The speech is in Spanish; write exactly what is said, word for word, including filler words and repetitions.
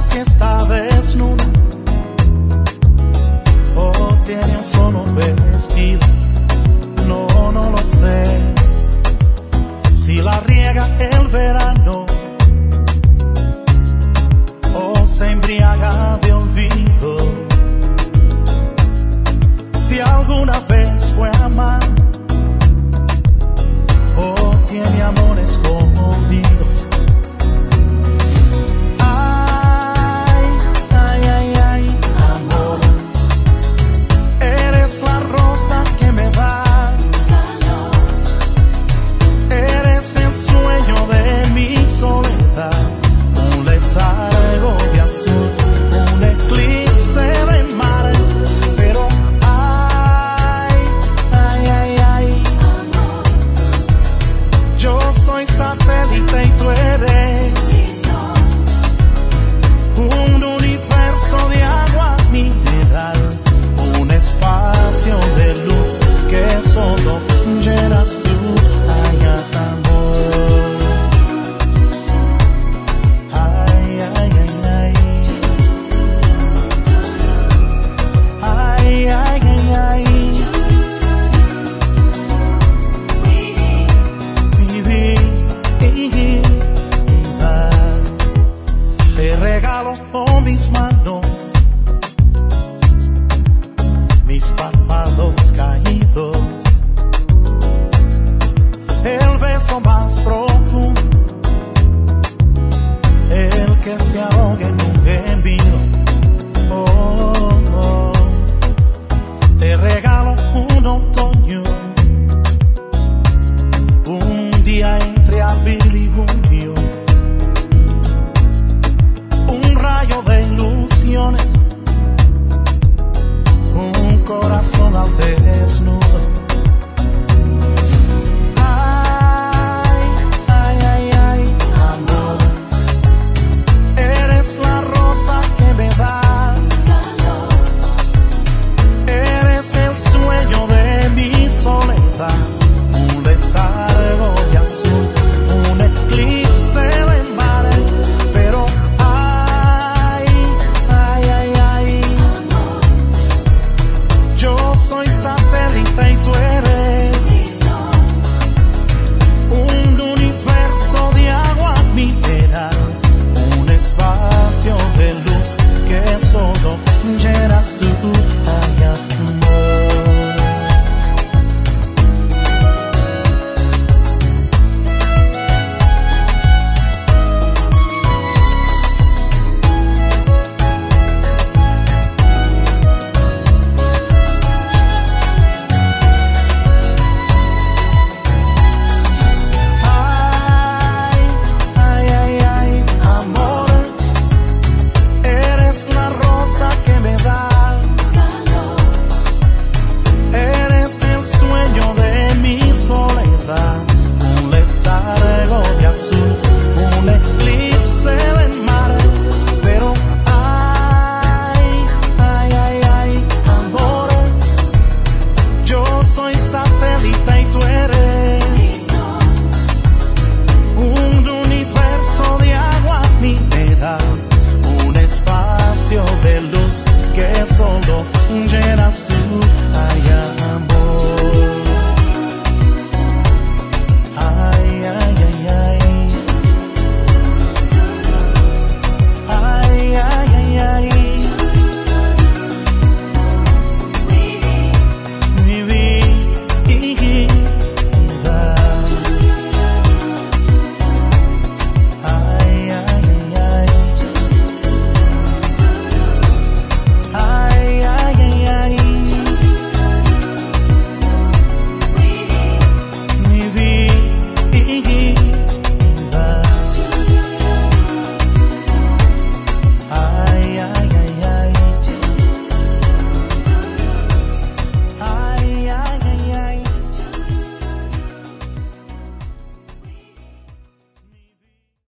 sé si está desnuda o tiene un solo vestido. No, no lo sé. Si la riega el verano o se embriaga de olvido. Si alguna vez fue amar o tiene amores escondidos. Ay, ay, ay, ay, amor, eres la rosa que me da calor. Eres el sueño de mi soledad, un letargo de azul, un eclipse de mar. Pero ay, ay, ay, ay, amor, yo soy satélite y tú eres un universo de agua mineral, un espacio de luz que solo llenas tú. Ay, amor. Ay, ay, ay, ay. Ay, ay, ay, ay. Vivir. Te regalo con mis manos, mis párpados caídos, el beso más profundo, el que se ahogue en un gemido. Oh, oh. Te regalo un otoño, un día entre abril y junio, un rayo de ilusiones, un corazón al desnudo.